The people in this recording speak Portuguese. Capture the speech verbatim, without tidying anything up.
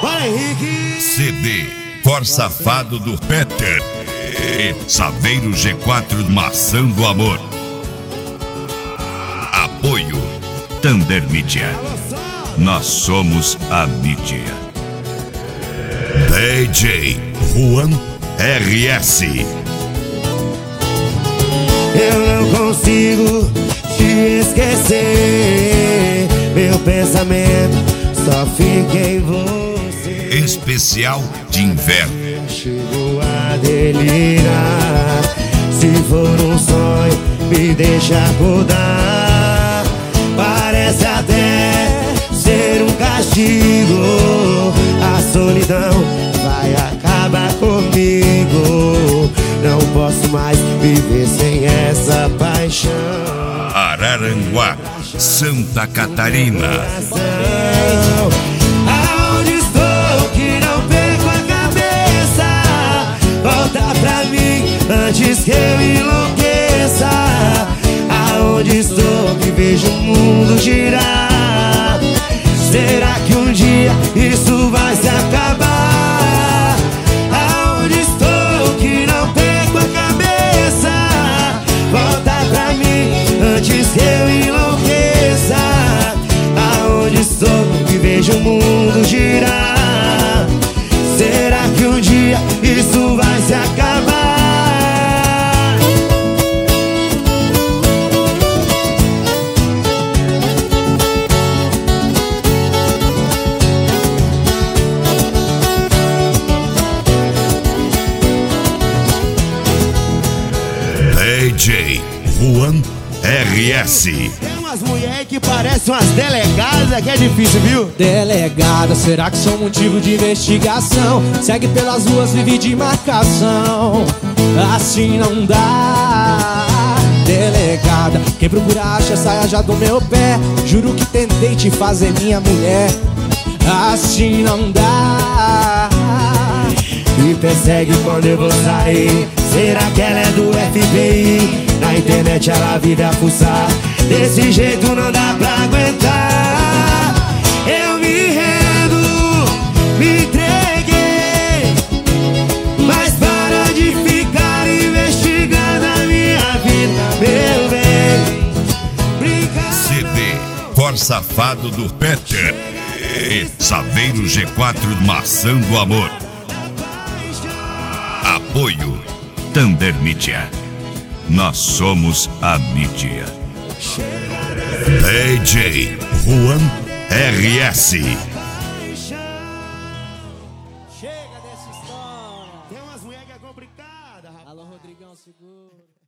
Bora, Henrique! C D Cor Safado do Peter e Saveiro G quatro Maçã do Amor. Apoio Thunder Mídia. Nós somos a mídia. D J Juan R S. Eu não consigo te esquecer. Meu pensamento só fica em você. Especial de inverno. Chego a delirar. Se for um sonho, me deixa acordar. Parece até ser um castigo. A solidão vai acabar comigo. Não posso mais viver sem essa paixão. Araranguá, Santa Catarina. Aonde estou que não perco a cabeça? Volta pra mim antes que eu enlouqueça. Aonde estou que vejo o mundo girar? Será que um dia isso vai se acabar? Aonde estou que não perco a cabeça? Volta pra mim antes que eu enlouqueça. Aonde estou que vejo o mundo girar? Será que um dia isso vai se acabar? D J Juan R S. Tem umas mulheres que parecem umas delegadas, que é difícil, viu? Delegada, será que sou motivo de investigação? Segue pelas ruas, vive de marcação. Assim não dá. Delegada, quem procura acha, saia já do meu pé. Juro que tentei te fazer minha mulher. Assim não dá. Me persegue quando eu vou sair. Será que ela é do F B I? Na internet ela vive a fuçar. Desse jeito não dá pra aguentar. Eu me rendo, me entreguei. Mas para de ficar investigando a minha vida, meu bem. Brinca... C D Cor Safado do Peter e Saveiro G quatro Maçã do Amor. Apoio Thunder Mídia. Nós somos a mídia. D J Juan R S. Chega dessa história. Tem umas mulheres que é complicada, rapaz. Alô, Rodrigão, segura.